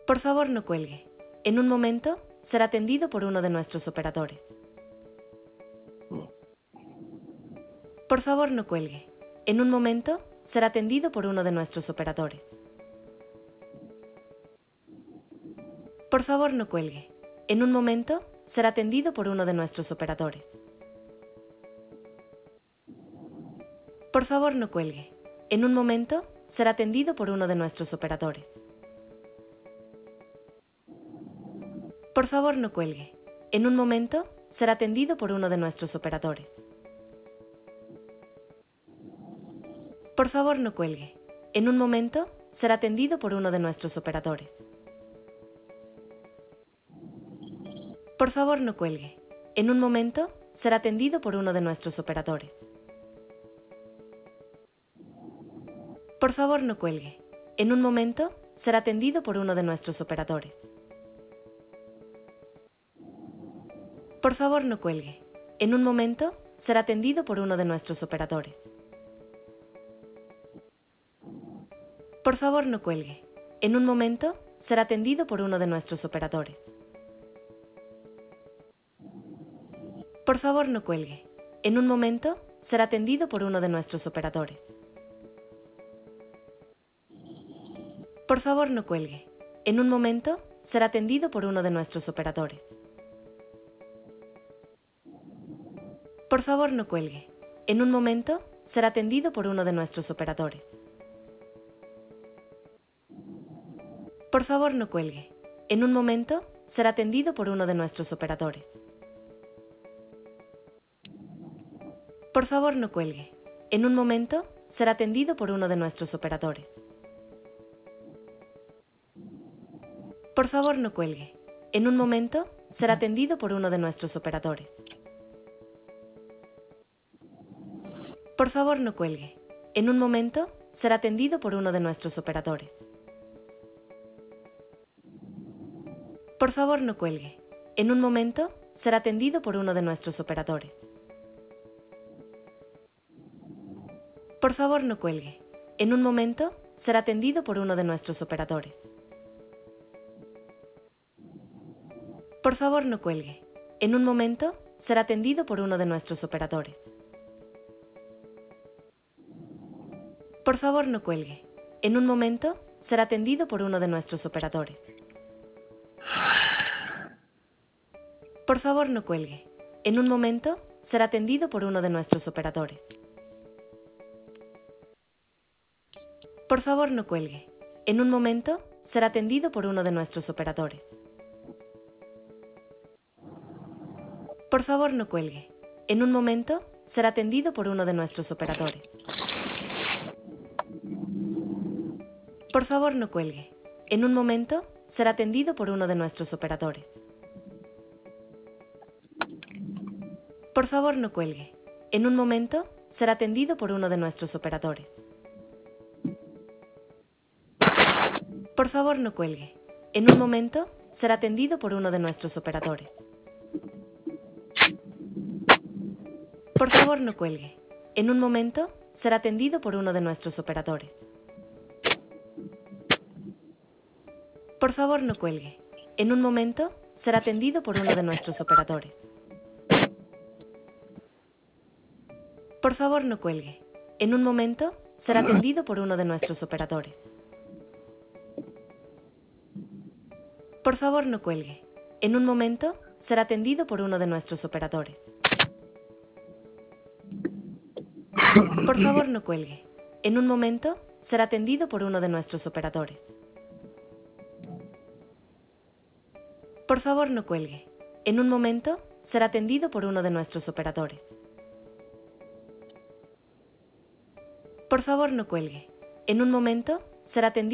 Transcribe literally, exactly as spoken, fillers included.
Por favor, no cuelgue. En un momento, será atendido por uno de nuestros operadores. Por favor, no cuelgue. En un momento, será atendido por uno de nuestros operadores. Por favor, no cuelgue. En un momento, será atendido por uno de nuestros operadores. Por favor, no cuelgue. En un momento, será atendido por uno de nuestros operadores. Por favor, no cuelgue. En un momento, será atendido por uno de nuestros operadores. Por favor, no cuelgue. En un momento, será atendido por uno de nuestros operadores. Por favor, no cuelgue. En un momento, será atendido por uno de nuestros operadores. Por favor, no cuelgue. En un momento, será atendido por uno de nuestros operadores. Por favor, no cuelgue. En un momento, será atendido por uno de nuestros operadores. Por favor, no cuelgue. En un momento, será atendido por uno de nuestros operadores. Por favor, no cuelgue. En un momento, será atendido por uno de nuestros operadores. Por favor, no cuelgue. En un momento, será atendido por uno de nuestros operadores. Por favor, no cuelgue. En un momento, será atendido por uno de nuestros operadores. Por favor, no cuelgue. En un momento, será atendido por uno de nuestros operadores. Por favor, no cuelgue. En un momento, será atendido por uno de nuestros operadores. Por favor, no cuelgue. En un momento, será atendido por uno de nuestros operadores. Por favor, no cuelgue. En un momento, será atendido por uno de nuestros operadores. Por favor, no cuelgue. En un momento, será atendido por uno de nuestros operadores. Por favor, no cuelgue. En un momento, será atendido por uno de nuestros operadores. Por favor, no cuelgue. En un momento, será atendido por uno de nuestros operadores. Por favor, no cuelgue. En un momento, será atendido por uno de nuestros operadores. Por favor, no cuelgue. En un momento, será atendido por uno de nuestros operadores. Por favor, no cuelgue. En un momento, será atendido por uno de nuestros operadores. Por favor, no cuelgue. En un momento, será atendido por uno de nuestros operadores. Por favor, no cuelgue. En un momento, será atendido por uno de nuestros operadores. Por favor, no cuelgue. En un momento, será atendido por uno de nuestros operadores. Por favor, no cuelgue. En un momento, será atendido por uno de nuestros operadores. Por favor, no cuelgue. En un momento, será atendido por uno de nuestros operadores. Por favor, no cuelgue. En un momento, será atendido por uno de nuestros operadores. Por favor, no cuelgue. En un momento, será atendido por uno de nuestros operadores. Por favor, no cuelgue. En un momento, será atendido por uno de nuestros operadores. Por favor, no cuelgue. En un momento, será atendido por uno de nuestros operadores. Por favor, no cuelgue. En un momento, será atendido por uno de nuestros operadores. Por favor, no cuelgue. En un momento, será atendido